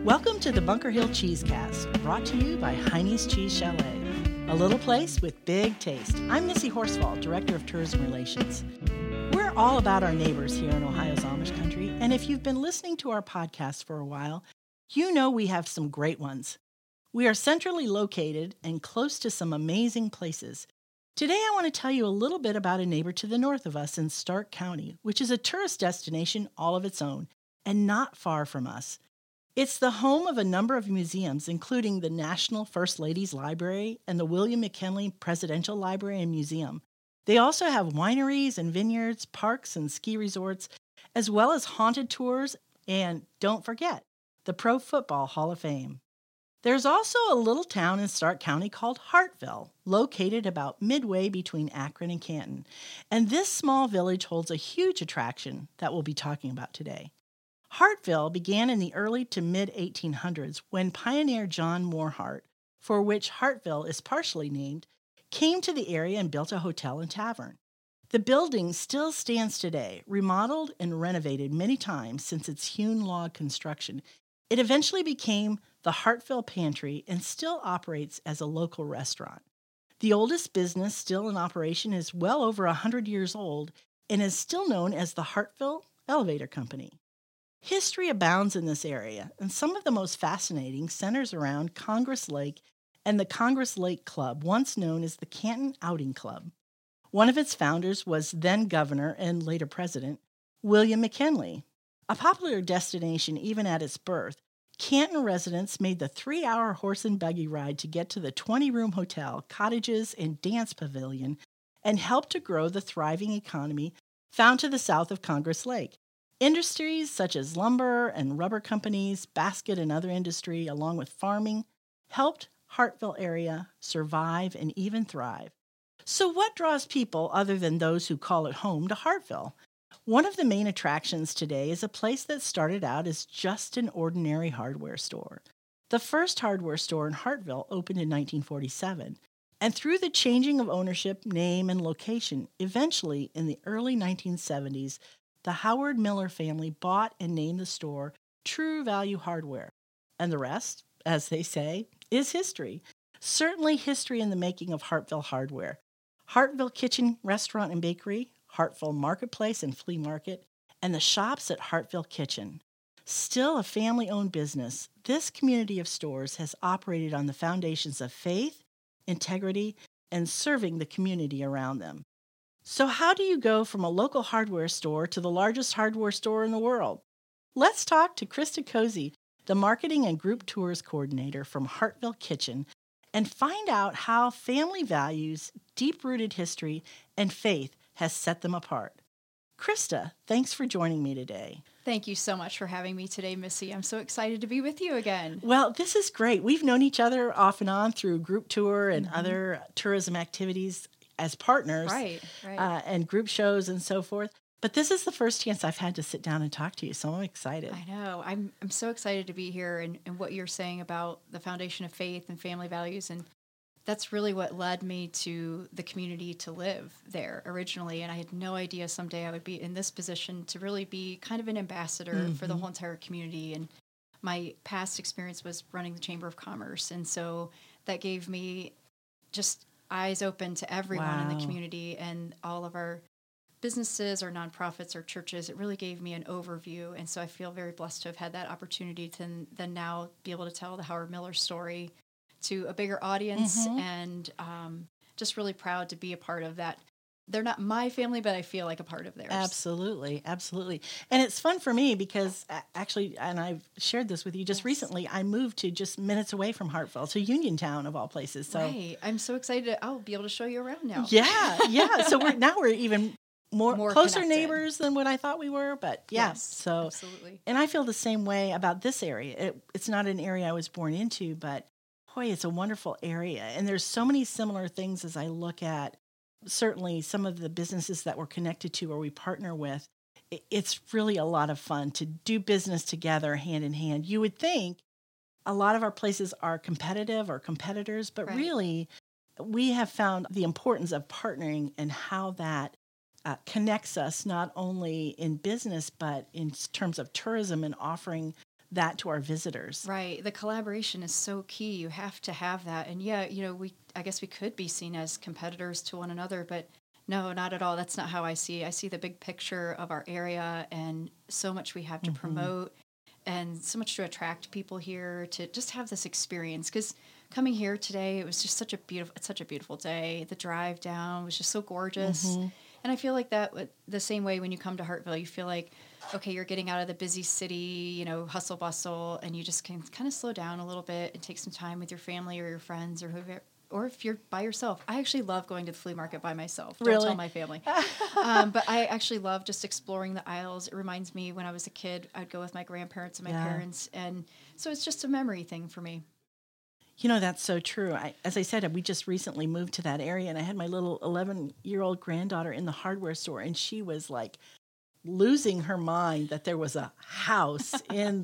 Welcome to the Bunker Hill Cheesecast, brought to you by Heine's Cheese Chalet, a little place with big taste. I'm Missy Horsfall, Director of Tourism Relations. We're all about our neighbors here in Ohio's Amish country, and if you've been listening to our podcast for a while, you know we have some great ones. We are centrally located and close to some amazing places. Today I want to tell you a little bit about a neighbor to the north of us in Stark County, which is a tourist destination all of its own, and not far from us. It's the home of a number of museums, including the National First Ladies Library and the William McKinley Presidential Library and Museum. They also have wineries and vineyards, parks and ski resorts, as well as haunted tours, and don't forget, the Pro Football Hall of Fame. There's also a little town in Stark County called Hartville, located about midway between Akron and Canton. And this small village holds a huge attraction that we'll be talking about today. Hartville began in the early to mid-1800s when pioneer John Morehart, for which Hartville is partially named, came to the area and built a hotel and tavern. The building still stands today, remodeled and renovated many times since its hewn log construction. It eventually became the Hartville Pantry and still operates as a local restaurant. The oldest business still in operation is well over 100 years old and is still known as the Hartville Elevator Company. History abounds in this area, and some of the most fascinating centers around Congress Lake and the Congress Lake Club, once known as the Canton Outing Club. One of its founders was then governor and later president, William McKinley. A popular destination even at its birth, Canton residents made the 3-hour horse and buggy ride to get to the 20-room hotel, cottages, and dance pavilion, and helped to grow the thriving economy found to the south of Congress Lake. Industries such as lumber and rubber companies, basket and other industry, along with farming, helped Hartville area survive and even thrive. So what draws people, other than those who call it home, to Hartville? One of the main attractions today is a place that started out as just an ordinary hardware store. The first hardware store in Hartville opened in 1947, and through the changing of ownership, name, and location, eventually in the early 1970s, the Howard Miller family bought and named the store True Value Hardware. And the rest, as they say, is history. Certainly history in the making of Hartville Hardware. Hartville Kitchen Restaurant and Bakery, Hartville Marketplace and Flea Market, and the shops at Hartville Kitchen. Still a family-owned business, this community of stores has operated on the foundations of faith, integrity, and serving the community around them. So how do you go from a local hardware store to the largest hardware store in the world? Let's talk to Krista Cozy, the Marketing and Group Tours Coordinator from Hartville Kitchen, and find out how family values, deep-rooted history, and faith has set them apart. Krista, thanks for joining me today. Thank you so much for having me today, Missy. I'm so excited to be with you again. Well, this is great. We've known each other off and on through group tour and other tourism activities as partners, right. And group shows and so forth. But this is the first chance I've had to sit down and talk to you, so I'm excited. I know. I'm so excited to be here and what you're saying about the foundation of faith and family values. And that's really what led me to the community to live there originally. And I had no idea someday I would be in this position to really be kind of an ambassador for the whole entire community. And my past experience was running the Chamber of Commerce. And so that gave me just eyes open to everyone in the community and all of our businesses or nonprofits or churches. It really gave me an overview. And so I feel very blessed to have had that opportunity to then now be able to tell the Howard Miller story to a bigger audience and just really proud to be a part of that. They're not my family, but I feel like a part of theirs. Absolutely, absolutely. And it's fun for me because actually, and I've shared this with you just recently, I moved to just minutes away from Hartville, to Uniontown of all places. So right. I'm so excited. I'll be able to show you around now. Yeah. So we're even more closer connected neighbors than what I thought we were. But yeah, yes, so absolutely. And I feel the same way about this area. It's not an area I was born into, but boy, it's a wonderful area. And there's so many similar things as I look at certainly some of the businesses that we're connected to or we partner with. It's really a lot of fun to do business together hand in hand. You would think a lot of our places are competitive or competitors, but really we have found the importance of partnering and how that connects us not only in business, but in terms of tourism and offering that to our visitors. Right. The collaboration is so key. You have to have that. And yeah, I guess we could be seen as competitors to one another, but no, not at all. That's not how I see it. I see the big picture of our area and so much we have to promote and so much to attract people here to just have this experience. Because coming here today, it was just such a beautiful day. The drive down was just so gorgeous. And I feel like that the same way when you come to Hartville, you feel like, okay, you're getting out of the busy city, hustle bustle, and you just can kind of slow down a little bit and take some time with your family or your friends or whoever. Or if you're by yourself. I actually love going to the flea market by myself. Don't tell my family. But I actually love just exploring the aisles. It reminds me when I was a kid, I'd go with my grandparents and my parents. And so it's just a memory thing for me. That's so true. As I said, we just recently moved to that area, and I had my little 11-year-old granddaughter in the hardware store, and she was like losing her mind that there was a house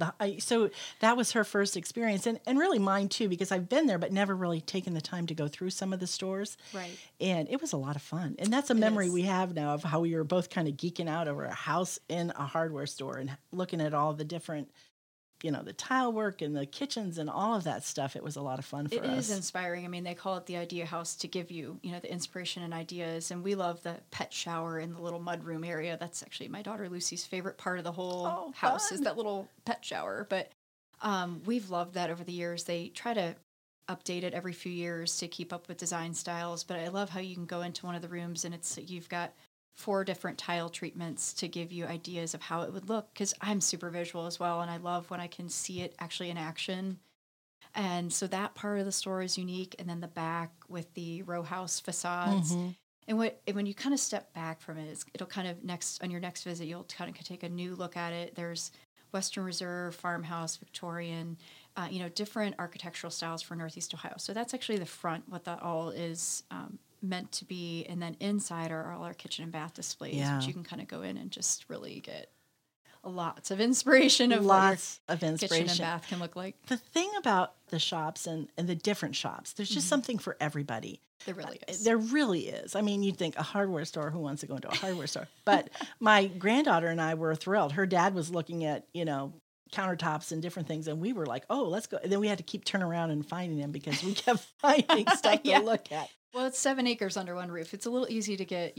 so that was her first experience, and really mine too, because I've been there but never really taken the time to go through some of the stores. Right. And it was a lot of fun, and that's a memory we have now of how we were both kind of geeking out over a house in a hardware store and looking at all the different the tile work and the kitchens and all of that stuff. It was a lot of fun for us. It is inspiring. I mean, they call it the idea house to give you, the inspiration and ideas. And we love the pet shower in the little mudroom area. That's actually my daughter Lucy's favorite part of the whole house fun. Is that little pet shower. But we've loved that over the years. They try to update it every few years to keep up with design styles. But I love how you can go into one of the rooms and you've got 4 different tile treatments to give you ideas of how it would look, because I'm super visual as well, and I love when I can see it actually in action. And so that part of the store is unique, and then the back with the row house facades. And when you kind of step back from it, it'll kind of on your next visit, you'll kind of take a new look at it. There's Western Reserve, farmhouse, Victorian, different architectural styles for Northeast Ohio. So that's actually the front, what that all is meant to be, and then inside are all our kitchen and bath displays, which you can kind of go in and just really get lots of inspiration of what your kitchen and bath can look like. The thing about the shops and the different shops, there's just something for everybody. There really is. There really is. I mean, you'd think a hardware store, who wants to go into a hardware store? But my granddaughter and I were thrilled. Her dad was looking at, countertops and different things, and we were like, oh, let's go. And then we had to keep turning around and finding them because we kept finding stuff to look at. Well, it's 7 acres under one roof. It's a little easy to get,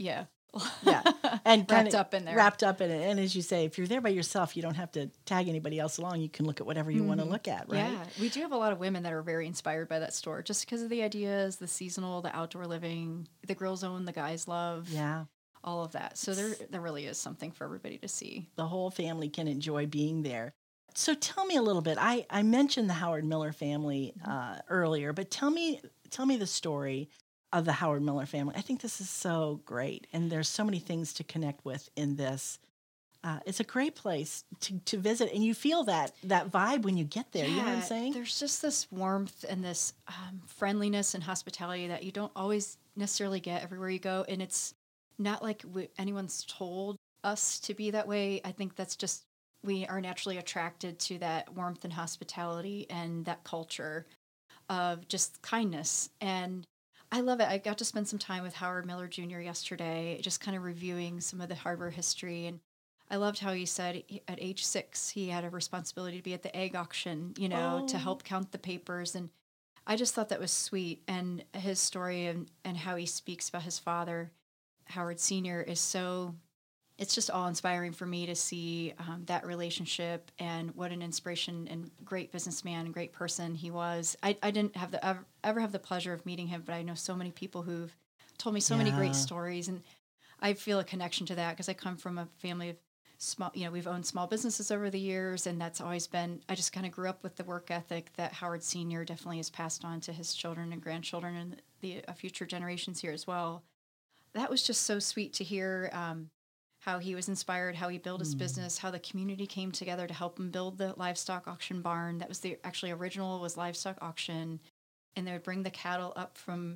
and wrapped up in there. Wrapped up in it. And as you say, if you're there by yourself, you don't have to tag anybody else along. You can look at whatever you want to look at, right? Yeah, we do have a lot of women that are very inspired by that store, just because of the ideas, the seasonal, the outdoor living, the girls own, the guys love, all of that. So there really is something for everybody to see. The whole family can enjoy being there. So tell me a little bit. I mentioned the Howard Miller family earlier, but tell me the story of the Howard Miller family. I think this is so great, and there's so many things to connect with in this. It's a great place to visit, and you feel that vibe when you get there. You know what I'm saying? There's just this warmth and this friendliness and hospitality that you don't always necessarily get everywhere you go, and it's not like anyone's told us to be that way. I think that's just we are naturally attracted to that warmth and hospitality and that culture of just kindness. And I love it. I got to spend some time with Howard Miller Jr. yesterday, just kind of reviewing some of the hardware history. And I loved how he said at age 6, he had a responsibility to be at the egg auction, to help count the papers. And I just thought that was sweet. And his story and how he speaks about his father, Howard Sr., is so, it's just awe-inspiring for me to see that relationship and what an inspiration and great businessman and great person he was. I didn't have ever have the pleasure of meeting him, but I know so many people who've told me so many great stories, and I feel a connection to that because I come from a family of small, we've owned small businesses over the years, and that's always been, I just kind of grew up with the work ethic that Howard Sr. definitely has passed on to his children and grandchildren and the future generations here as well. That was just so sweet to hear how he was inspired, how he built his business, how the community came together to help him build the livestock auction barn. That was the original was livestock auction, and they would bring the cattle up from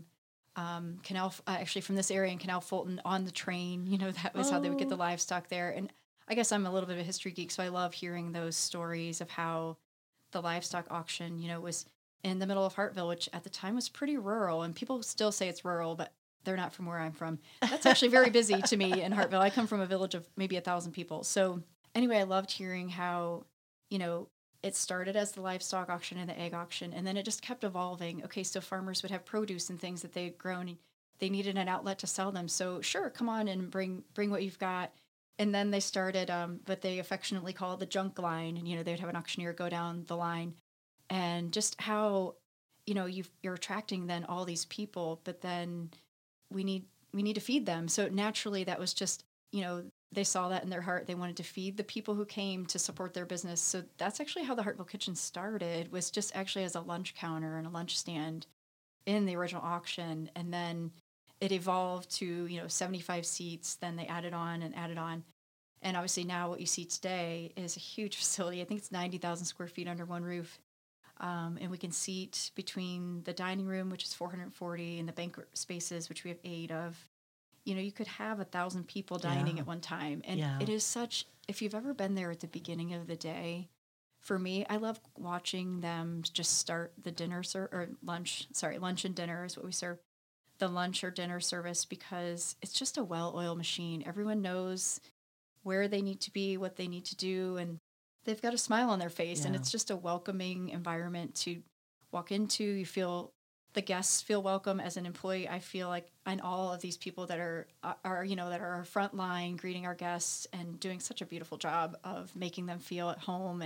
from this area in Canal Fulton on the train. That was how they would get the livestock there. And I guess I'm a little bit of a history geek, so I love hearing those stories of how the livestock auction, was in the middle of Hartville, which at the time was pretty rural, and people still say it's rural, but they're not from where I'm from. That's actually very busy to me in Hartville. I come from a village of maybe 1,000 people. So anyway, I loved hearing how, it started as the livestock auction and the egg auction, and then it just kept evolving. Okay, so farmers would have produce and things that they had grown, and they needed an outlet to sell them. So sure, come on and bring what you've got. And then they started what they affectionately call the junk line, and they'd have an auctioneer go down the line, and just how you're attracting then all these people, but then we need to feed them. So naturally, that was just they saw that in their heart. They wanted to feed the people who came to support their business. So that's actually how the Hartville Kitchen started, was just actually as a lunch counter and a lunch stand in the original auction. And then it evolved to, 75 seats. Then they added on and added on. And obviously now what you see today is a huge facility. I think it's 90,000 square feet under one roof. And we can seat between the dining room, which is 440, and the banquet spaces, which we have 8 of. You could have 1,000 people dining at one time. And it is if you've ever been there at the beginning of the day, for me, I love watching them just start the lunch and dinner is what we serve, the lunch or dinner service, because it's just a well-oiled machine. Everyone knows where they need to be, what they need to do, and they've got a smile on their face. And it's just a welcoming environment to walk into. The guests feel welcome. As an employee, I feel like, and all of these people that are that are our front line greeting our guests and doing such a beautiful job of making them feel at home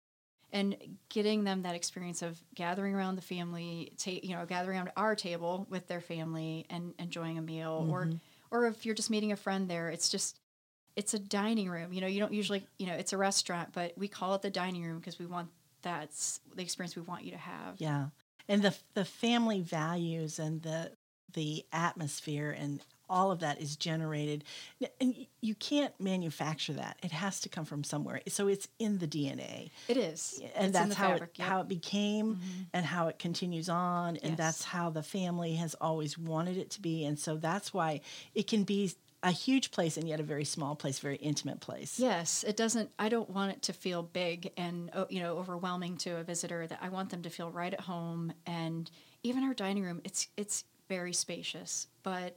and getting them that experience of gathering around the family, gathering around our table with their family and enjoying a meal, or if you're just meeting a friend there, it's a dining room. You don't usually, it's a restaurant, but we call it the dining room because that's the experience we want you to have. Yeah. And the family values and the atmosphere and all of that is generated. And you can't manufacture that. It has to come from somewhere. So it's in the DNA. It is. And that's how it became and how it continues on. And that's how the family has always wanted it to be. And so that's why it can be a huge place and yet a very small place, very intimate place. Yes, it doesn't. I don't want it to feel big and overwhelming to a visitor. That I want them to feel right at home. And even our dining room, it's very spacious, but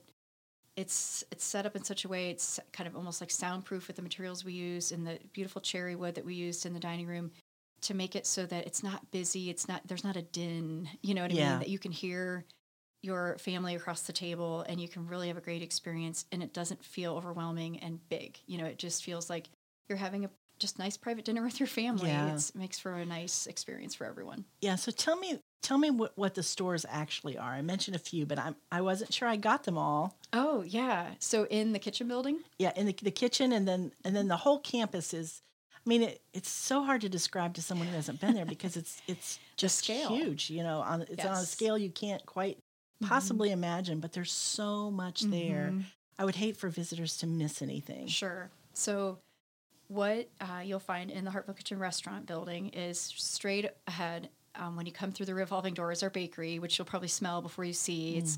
it's set up in such a way it's kind of almost like soundproof with the materials we use and the beautiful cherry wood that we used in the dining room to make it so that it's not busy. There's not a din. You know what I mean? That you can hear your family across the table and you can really have a great experience, and it doesn't feel overwhelming and big. It just feels like you're having a just nice private dinner with your family. It makes for a nice experience for everyone. Yeah. So tell me what the stores actually are. I mentioned a few, but I wasn't sure I got them all. Oh yeah. So in the kitchen building? Yeah, in the kitchen, and then the whole campus is. I mean, it's so hard to describe to someone who hasn't been there because it's just huge. On a scale you can't quite possibly imagine, but there's so much there. I would hate for visitors to miss anything. Sure. So what you'll find in the Hartville Kitchen restaurant building is straight ahead. When you come through the revolving door is our bakery, which you'll probably smell before you see. It's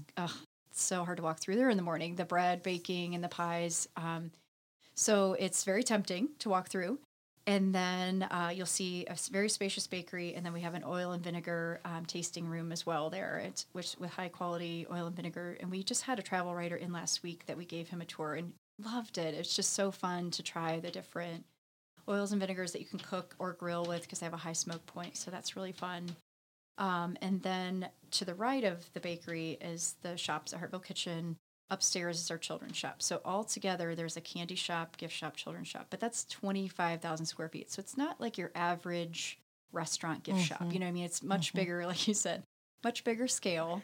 so hard to walk through there in the morning, the bread baking and the pies. So it's very tempting to walk through. And then you'll see a very spacious bakery, and then we have an oil and vinegar tasting room as well there, which with high quality oil and vinegar. And we just had a travel writer in last week that we gave him a tour and loved it. It's just so fun to try the different oils and vinegars that you can cook or grill with because they have a high smoke point. So that's really fun. And then to the right of the bakery is the shops at Hartville Kitchen. Upstairs is our children's shop. So all together, there's a candy shop, gift shop, children's shop. But that's 25,000 square feet. So it's not like your average restaurant gift shop. You know what I mean? It's much bigger, like you said, much bigger scale.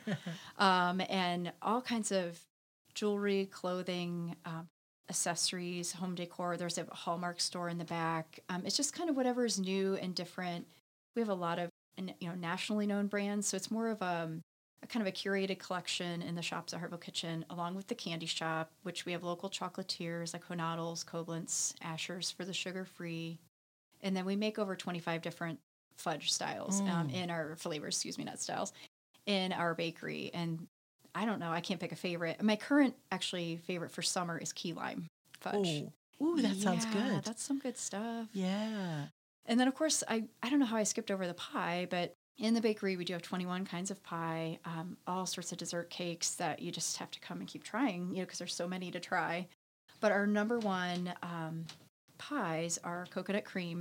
And all kinds of jewelry, clothing, accessories, home decor. There's a Hallmark store in the back. It's just kind of whatever is new and different. We have a lot of nationally known brands. So it's more of a kind of a curated collection in the shops at Hartville Kitchen, along with the candy shop, which we have local chocolatiers like Honadels, Koblenz, Asher's for the sugar-free. And then we make over 25 different fudge styles in our flavors, not styles, in our bakery. And I don't know, I can't pick a favorite. My current favorite for summer is key lime fudge. Ooh, that sounds good. That's some good stuff. Yeah. And then, of course, I don't know how I skipped over the pie, but in the bakery, we do have 21 kinds of pie, all sorts of dessert cakes that you just have to come and keep trying, because there's so many to try. But our number one pies are coconut cream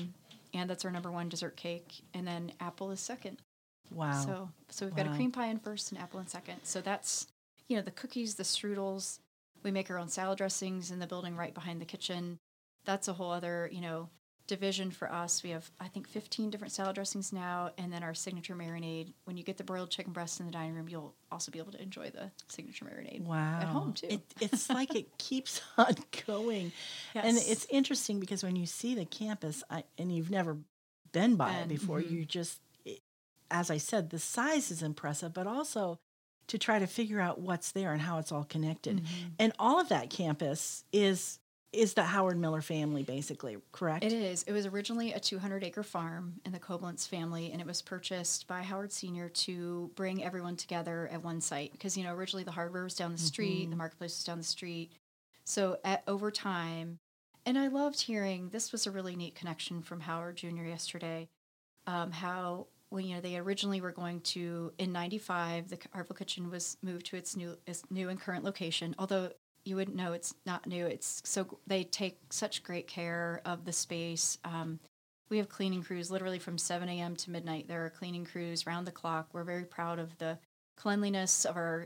and that's our number one dessert cake. And then apple is second. Wow. So we've got a cream pie in first and apple in second. So that's, the cookies, the strudels. We make our own salad dressings in the building right behind the kitchen. That's a whole other, division for us. We have, I think, 15 different salad dressings now, and then our signature marinade. When you get the broiled chicken breast in the dining room, you'll also be able to enjoy the signature marinade at home, too. It's like it keeps on going. Yes. And it's interesting because when you see the campus, and you've never been by it before, you just, as I said, the size is impressive, but also to try to figure out what's there and how it's all connected. And all of that campus is the Howard Miller family, basically, correct? It is. It was originally a 200-acre farm in the Koblenz family, and it was purchased by Howard Sr. to bring everyone together at one site. Because, originally the hardware was down the street, the marketplace was down the street. So over time, and I loved hearing, this was a really neat connection from Howard Jr. yesterday, how when they originally were going to, in 95, the Hartville Kitchen was moved to its new and current location, although you wouldn't know it's not new. It's so they take such great care of the space. We have cleaning crews literally from 7 a.m. to midnight. There are cleaning crews round the clock. We're very proud of the cleanliness of our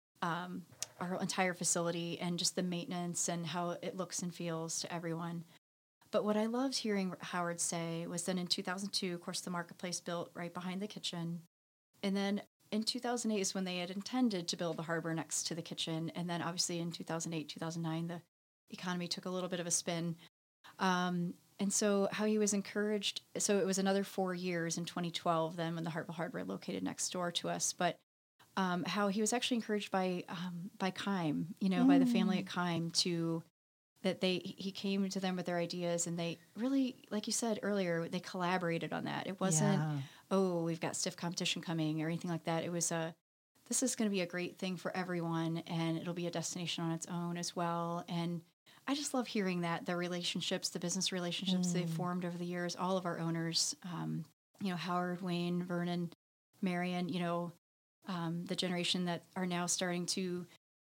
entire facility and just the maintenance and how it looks and feels to everyone. But what I loved hearing Howard say was then in 2002, of course, the marketplace built right behind the kitchen. And then in 2008 is when they had intended to build the harbor next to the kitchen. And then obviously in 2008, 2009, the economy took a little bit of a spin. And so how he was encouraged, so it was another 4 years in 2012 then when the Hartville Hardware located next door to us. But how he was actually encouraged by Keim, by the family at Keim he came to them with their ideas, and they really, like you said earlier, they collaborated on that. It wasn't, we've got stiff competition coming or anything like that. It was this is going to be a great thing for everyone, and it'll be a destination on its own as well. And I just love hearing that, the relationships, the business relationships they've formed over the years, all of our owners, Howard, Wayne, Vernon, Marion, the generation that are now starting to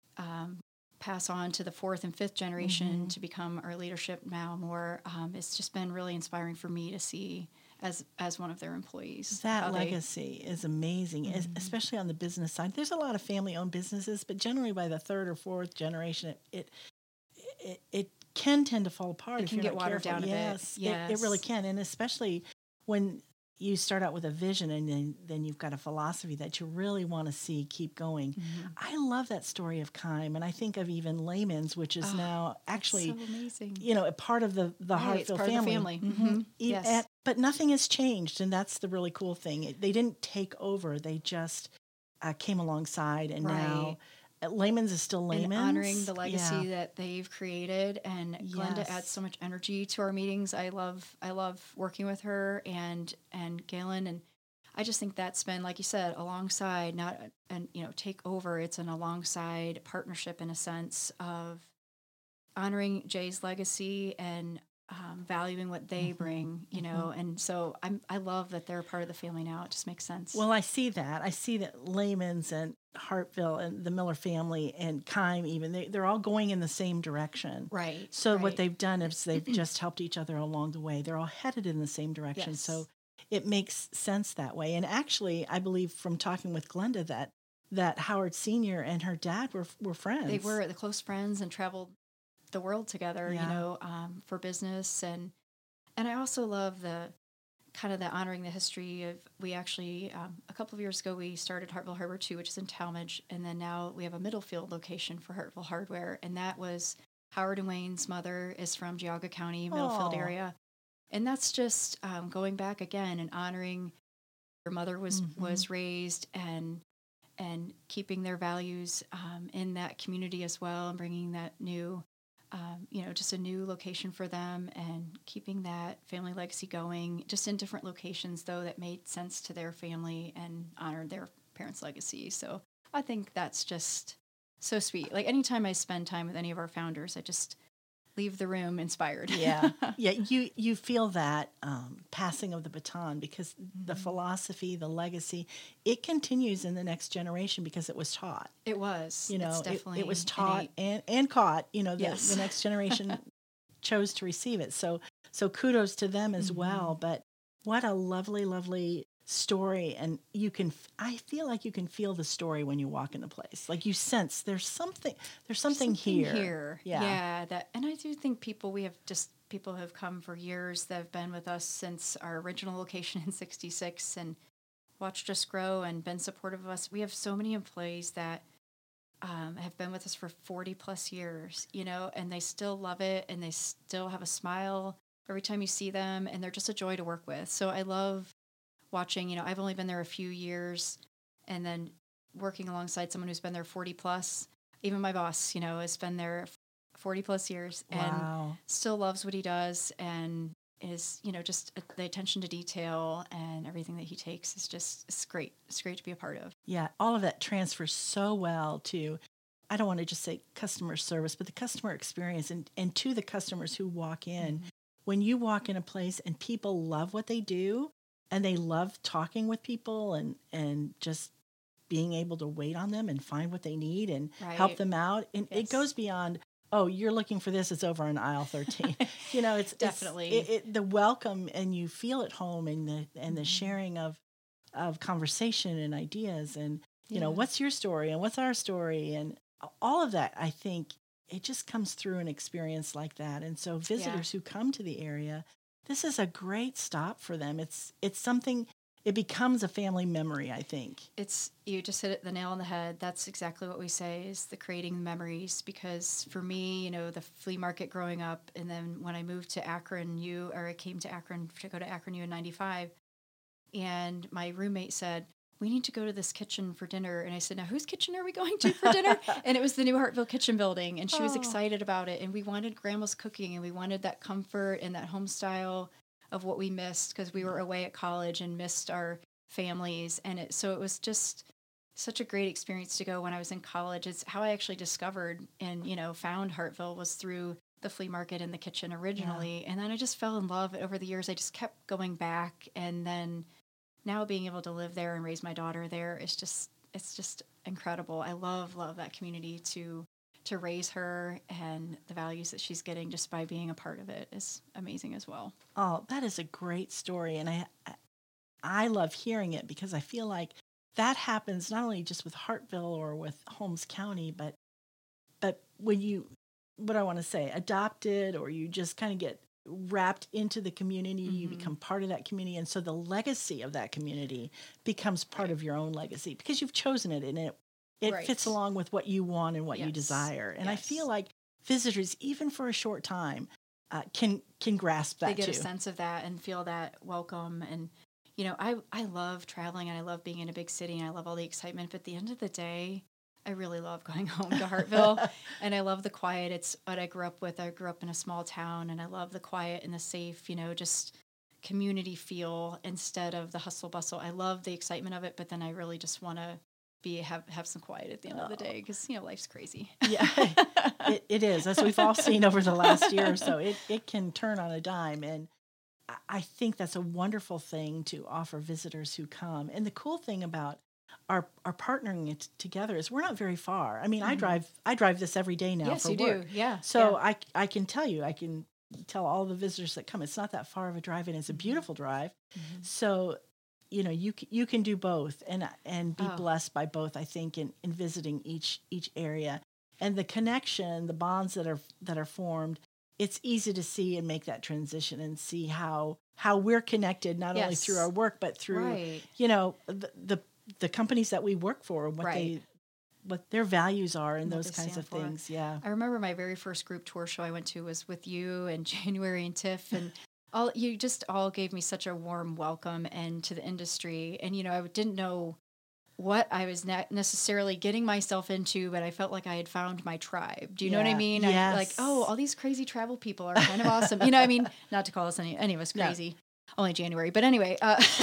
pass on to the fourth and fifth generation to become our leadership now more. It's just been really inspiring for me to see as one of their employees. That legacy is amazing, especially on the business side. There's a lot of family-owned businesses, but generally by the third or fourth generation, it can tend to fall apart. It can get watered down a bit. Yes, it really can, and especially when you start out with a vision and then you've got a philosophy that you really want to see keep going. I love that story of Keim, and I think of even Lehman's, which is now actually so amazing. A part of the Hartville family. Yes. But nothing has changed, and that's the really cool thing. They didn't take over; they just came alongside, and now Lehman's is still Lehman's. And honoring the legacy that they've created. And Glenda adds so much energy to our meetings. I love working with her and Galen. And I just think that's been, like you said, alongside, not take over. It's an alongside partnership in a sense of honoring Jay's legacy and valuing what they bring, and so I love that they're a part of the family now. It just makes sense. Well, I see that Lehman's and Hartville and the Miller family and Keim even, they're all going in the same direction. Right. So what they've done is they've just helped each other along the way. They're all headed in the same direction. Yes. So it makes sense that way. And actually, I believe from talking with Glenda that Howard Sr. and her dad were friends. They were the close friends and traveled the world together, for business. And I also love the kind of the honoring the history of, we actually, a couple of years ago, we started Hartville Harbor 2, which is in Talmadge. And then now we have a Middlefield location for Hartville Hardware. And that was Howard and Wayne's mother is from Geauga County, Middlefield area. And that's just going back again and honoring her mother was raised and keeping their values in that community as well, and bringing that new, just a new location for them and keeping that family legacy going, just in different locations, though, that made sense to their family and honored their parents' legacy. So I think that's just so sweet. Like anytime I spend time with any of our founders, I just leave the room inspired. Yeah. You feel that passing of the baton, because the philosophy, the legacy, it continues in the next generation because it was taught. It was. It's definitely it was taught and caught. The next generation chose to receive it. So So kudos to them as well. Mm-hmm. But what a lovely, lovely story. And I feel like you can feel the story when you walk in the place. Like you sense there's something here. Yeah. Yeah, and I do think people have come for years that have been with us since our original location in 66 and watched us grow and been supportive of us. We have so many employees that have been with us for 40 plus years, and they still love it and they still have a smile every time you see them, and they're just a joy to work with. So I love watching, I've only been there a few years, and then working alongside someone who's been there 40 plus. Even my boss, has been there 40 plus years and still loves what he does, and is, just the attention to detail and everything that he takes is just, it's great. It's great to be a part of. Yeah. All of that transfers so well to, I don't want to just say customer service, but the customer experience and to the customers who walk in. Mm-hmm. When you walk in a place and people love what they do and they love talking with people and just being able to wait on them and find what they need and help them out. And it goes beyond, oh, you're looking for this, it's over on aisle 13. It's definitely the welcome, and you feel at home, and the sharing of conversation and ideas, and what's your story and what's our story, and all of that. I think it just comes through an experience like that. And so visitors who come to the area, this is a great stop for them. It's something. It becomes a family memory, I think. You just hit the nail on the head. That's exactly what we say, is the creating memories. Because for me, the flea market growing up, and then when I moved to Akron I came to Akron to go to Akron U in 95, and my roommate said, we need to go to this kitchen for dinner. And I said, now whose kitchen are we going to for dinner? And it was the new Hartville Kitchen building. And she was excited about it. And we wanted grandma's cooking, and we wanted that comfort and that home style of what we missed, because we were away at college and missed our families. And so it was just such a great experience to go when I was in college. It's how I actually discovered and, found Hartville was through the flea market and the kitchen originally. Yeah. And then I just fell in love over the years. I just kept going back. And then now being able to live there and raise my daughter there, it's just incredible. I love that community to raise her, and the values that she's getting just by being a part of it is amazing as well. Oh, that is a great story. And I love hearing it, because I feel like that happens not only just with Hartville or with Holmes County, but when you, what I want to say, adopted, or you just kind of get wrapped into the community, you become part of that community. And so the legacy of that community becomes part of your own legacy, because you've chosen it, and it fits along with what you want and what you desire. And I feel like visitors, even for a short time, can grasp that too. They get a sense of that and feel that welcome. And, I love traveling, and I love being in a big city, and I love all the excitement. But at the end of the day, I really love going home to Hartville, and I love the quiet. It's what I grew up with. I grew up in a small town, and I love the quiet and the safe, just community feel instead of the hustle bustle. I love the excitement of it, but then I really just want to have some quiet at the end of the day, because life's crazy. Yeah, it is, as we've all seen over the last year or so. It can turn on a dime, and I think that's a wonderful thing to offer visitors who come. And the cool thing about our partnering it together is we're not very far. I mean, I drive this every day now for work. Yes, you do. Yeah. So yeah. I can tell you, I can tell all the visitors that come, it's not that far of a drive, and it's a beautiful drive. Mm-hmm. So you can do both and be blessed by both, I think, in visiting each area. And the connection, the bonds that are formed, it's easy to see and make that transition and see how we're connected, not only through our work, but through the companies that we work for, and what their values are, and those kinds of things. Yeah. I remember my very first group tour show I went to was with you and January and Tiff, and you just all gave me such a warm welcome and to the industry. And, I didn't know what I was necessarily getting myself into, but I felt like I had found my tribe. Do you know what I mean? Yes. I, like, all these crazy travel people are kind of awesome. Not to call us any of us crazy, only January. But anyway,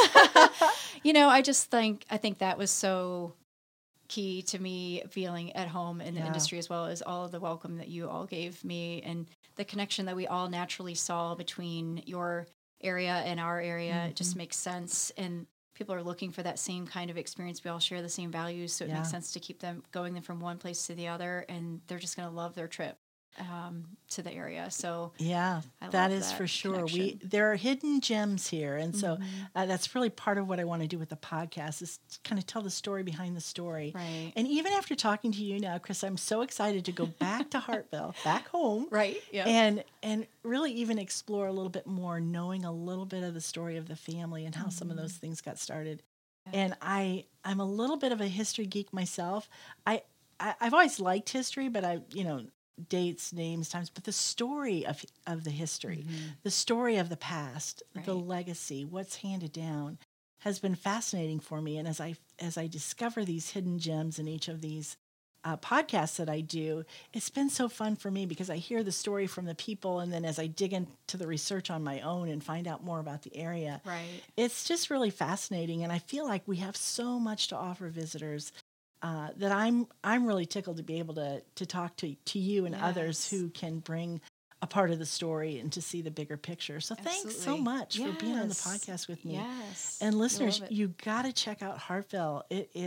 I think that was so key to me feeling at home in the industry, as well as all of the welcome that you all gave me, and the connection that we all naturally saw between your area and our area. Mm-hmm. It just makes sense. And people are looking for that same kind of experience. We all share the same values. So it makes sense to keep them going from one place to the other, and they're just going to love their trip. to the area. So Yeah, I that love is that for sure. connection. There are hidden gems here, and so that's really part of what I want to do with the podcast is to kind of tell the story behind the story. Right. And even after talking to you now, Chris, I'm so excited to go back to Hartville, back home, Right. Yeah. and really even explore a little bit more, knowing a little bit of the story of the family and how some of those things got started. And I'm a little bit of a history geek myself. I've always liked history, but dates, names, times, but the story of the history, the story of the past, the legacy, what's handed down, has been fascinating for me. And as I discover these hidden gems in each of these podcasts that I do, it's been so fun for me because I hear the story from the people, and then as I dig into the research on my own and find out more about the area, it's just really fascinating. And I feel like we have so much to offer visitors. That I'm really tickled to be able to talk to you and others who can bring a part of the story and to see the bigger picture. So thanks so much for being on the podcast with me. Yes. And listeners, you got to check out Hartville.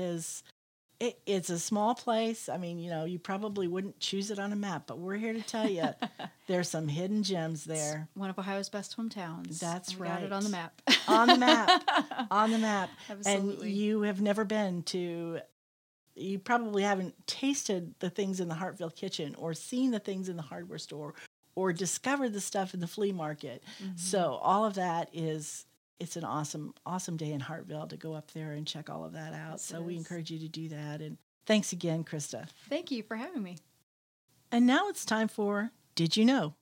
It's a small place. I mean, you probably wouldn't choose it on a map, but we're here to tell you there's some hidden gems there. It's one of Ohio's best hometowns. That's we right. Got it on the map. On the map. On the map. Absolutely. And you have never been to... You probably haven't tasted the things in the Hartville kitchen or seen the things in the hardware store or discovered the stuff in the flea market. So all of that it's an awesome, awesome day in Hartville to go up there and check all of that out. Yes, so we encourage you to do that. And thanks again, Krista. Thank you for having me. And now it's time for Did You Know?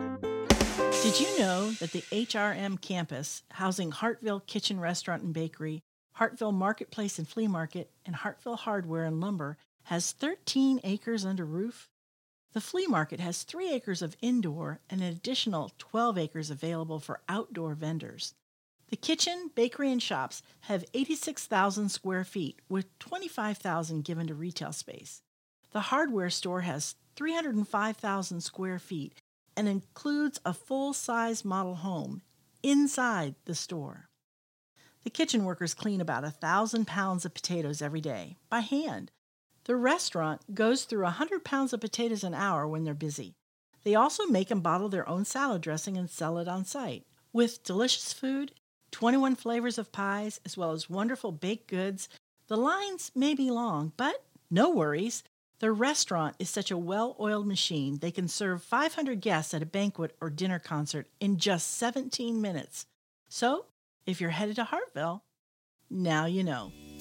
Did you know that the HRM campus, housing Hartville Kitchen, Restaurant, and Bakery, Hartville Marketplace and Flea Market, and Hartville Hardware and Lumber, has 13 acres under roof? The flea market has 3 acres of indoor and an additional 12 acres available for outdoor vendors. The kitchen, bakery, and shops have 86,000 square feet, with 25,000 given to retail space. The hardware store has 305,000 square feet and includes a full-size model home inside the store. The kitchen workers clean about 1,000 pounds of potatoes every day, by hand. The restaurant goes through 100 pounds of potatoes an hour when they're busy. They also make and bottle their own salad dressing and sell it on site. With delicious food, 21 flavors of pies, as well as wonderful baked goods, the lines may be long, but no worries. The restaurant is such a well-oiled machine, they can serve 500 guests at a banquet or dinner concert in just 17 minutes. So, if you're headed to Hartville, now you know.